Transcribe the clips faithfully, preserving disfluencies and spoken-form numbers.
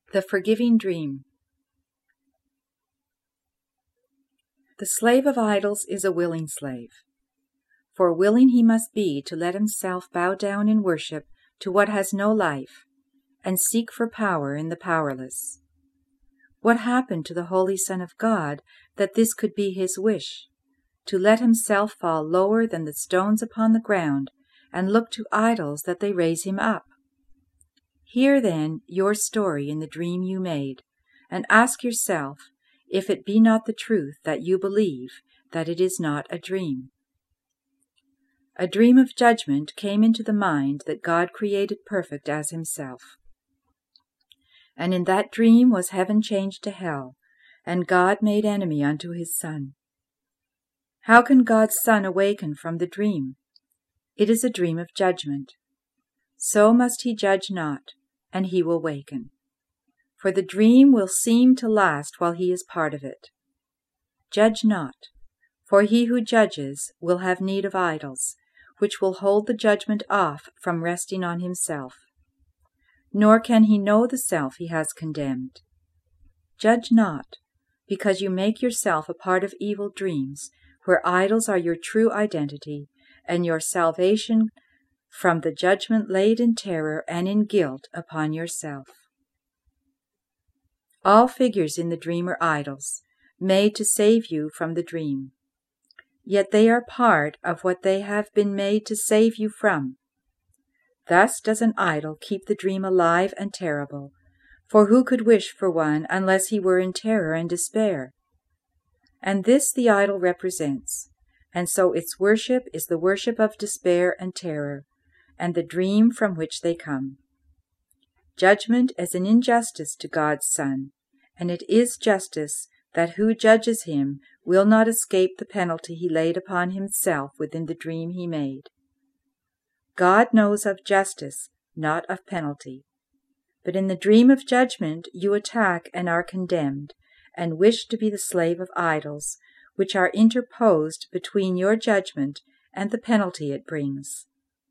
The Forgiving Dream. The slave of idols is a willing slave, for willing he must be to let himself bow down in worship to what has no life, and seek for power in the powerless. What happened to the Holy Son of God that this could be his wish, to let himself fall lower than the stones upon the ground, and look to idols that they raise him up? Hear then your story in the dream you made, and ask yourself if it be not the truth that you believe that it is not a dream. A dream of judgment came into the mind that God created perfect as himself. And in that dream was heaven changed to hell, and God made enemy unto his Son. How can God's Son awaken from the dream? It is a dream of judgment. So must he judge not, and he will waken. For the dream will seem to last while he is part of it. Judge not, for he who judges will have need of idols, which will hold the judgment off from resting on himself. Nor can he know the self he has condemned. Judge not, because you make yourself a part of evil dreams, where idols are your true identity, and your salvation from the judgment laid in terror and in guilt upon yourself. All figures in the dream are idols, made to save you from the dream. Yet they are part of what they have been made to save you from. Thus does an idol keep the dream alive and terrible, for who could wish for one unless he were in terror and despair? And this the idol represents, and so its worship is the worship of despair and terror, and the dream from which they come. Judgment is an injustice to God's Son, and it is justice that who judges him will not escape the penalty he laid upon himself within the dream he made. God knows of justice, not of penalty. But in the dream of judgment you attack and are condemned, and wish to be the slave of idols, which are interposed between your judgment and the penalty it brings.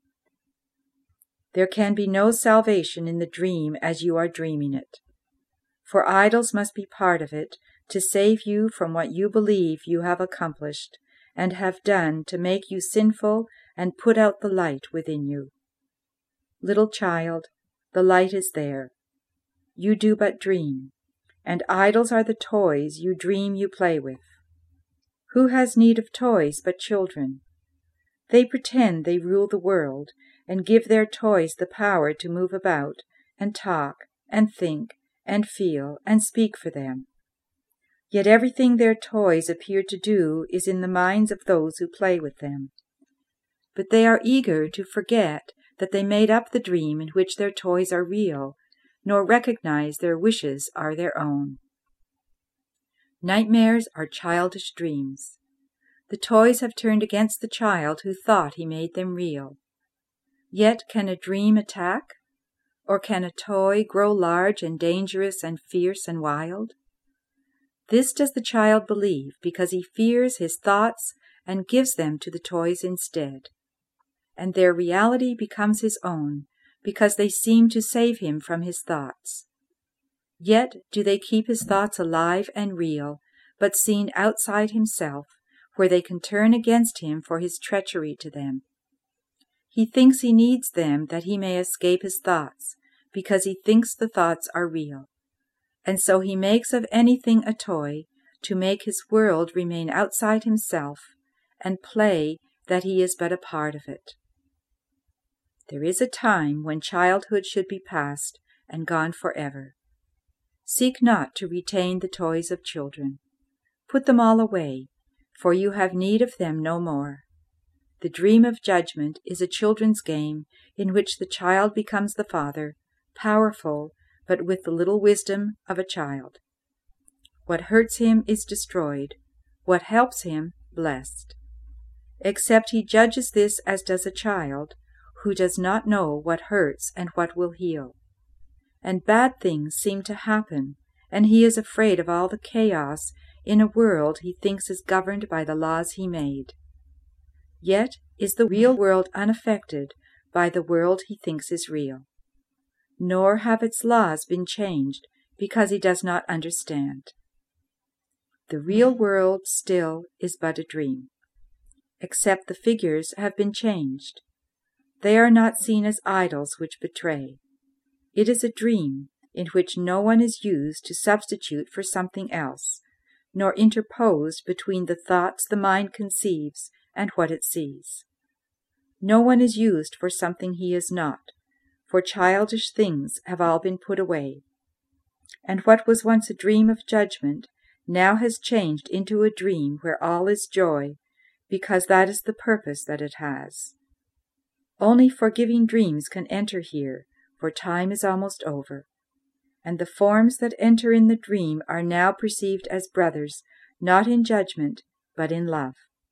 There can be no salvation in the dream as you are dreaming it, for idols must be part of it to save you from what you believe you have accomplished and have done to make you sinful and put out the light within you. Little child, the light is there. You do but dream, and idols are the toys you dream you play with. Who has need of toys but children? They pretend they rule the world, and give their toys the power to move about, and talk, and think, and feel, and speak for them. Yet everything their toys appear to do is in the minds of those who play with them. But they are eager to forget that they made up the dream in which their toys are real, nor recognize their wishes are their own. Nightmares are childish dreams. The toys have turned against the child who thought he made them real. Yet can a dream attack? Or can a toy grow large and dangerous and fierce and wild? This does the child believe because he fears his thoughts and gives them to the toys instead. And their reality becomes his own because they seem to save him from his thoughts. Yet do they keep his thoughts alive and real, but seen outside himself, where they can turn against him for his treachery to them. He thinks he needs them that he may escape his thoughts, because he thinks the thoughts are real. And so he makes of anything a toy to make his world remain outside himself, and play that he is but a part of it. There is a time when childhood should be past and gone forever. Seek not to retain the toys of children. Put them all away, for you have need of them no more. The dream of judgment is a children's game in which the child becomes the father, powerful, but with the little wisdom of a child. What hurts him is destroyed, what helps him blessed. Except he judges this as does a child, who does not know what hurts and what will heal. And bad things seem to happen, and he is afraid of all the chaos in a world he thinks is governed by the laws he made. Yet is the real world unaffected by the world he thinks is real. Nor have its laws been changed because he does not understand. The real world still is but a dream, except the figures have been changed. They are not seen as idols which betray. It is a dream in which no one is used to substitute for something else, nor interposed between the thoughts the mind conceives and what it sees. No one is used for something he is not, for childish things have all been put away. And what was once a dream of judgment now has changed into a dream where all is joy, because that is the purpose that it has. Only forgiving dreams can enter here, for time is almost over, and the forms that enter in the dream are now perceived as brothers, not in judgment, but in love.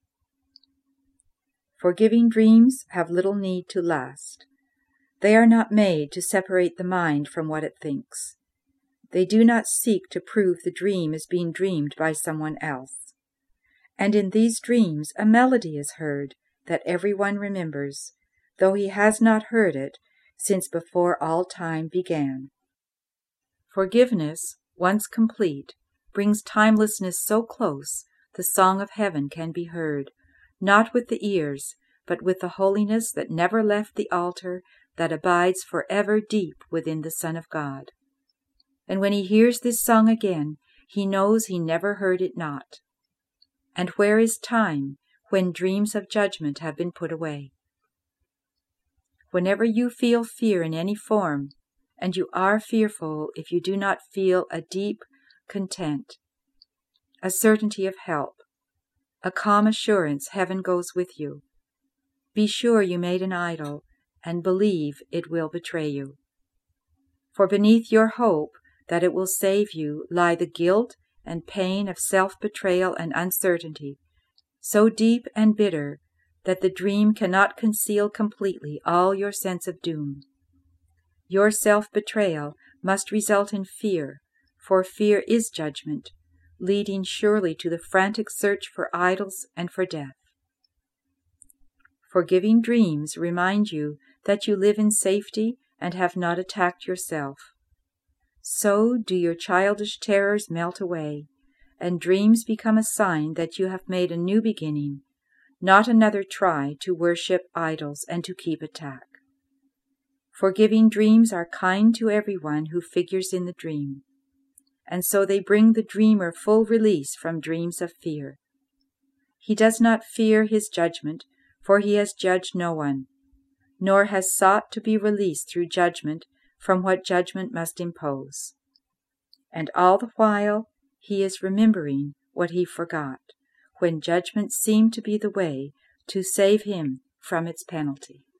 Forgiving dreams have little need to last. They are not made to separate the mind from what it thinks. They do not seek to prove the dream is being dreamed by someone else. And in these dreams a melody is heard that everyone remembers, though he has not heard it since before all time began. Forgiveness, once complete, brings timelessness so close the song of heaven can be heard, not with the ears, but with the holiness that never left the altar, that abides forever deep within the Son of God. And when he hears this song again, he knows he never heard it not. And where is time, when dreams of judgment have been put away? Whenever you feel fear in any form, and you are fearful if you do not feel a deep content, a certainty of help, a calm assurance heaven goes with you, be sure you made an idol, and believe it will betray you. For beneath your hope that it will save you lie the guilt and pain of self-betrayal and uncertainty, so deep and bitter that the dream cannot conceal completely all your sense of doom. Your self-betrayal must result in fear, for fear is judgment, leading surely to the frantic search for idols and for death. Forgiving dreams remind you that you live in safety and have not attacked yourself. So do your childish terrors melt away, and dreams become a sign that you have made a new beginning, not another try to worship idols and to keep attack. Forgiving dreams are kind to everyone who figures in the dream, and so they bring the dreamer full release from dreams of fear. He does not fear his judgment, for he has judged no one, nor has sought to be released through judgment from what judgment must impose. And all the while he is remembering what he forgot, when judgment seemed to be the way to save him from its penalty.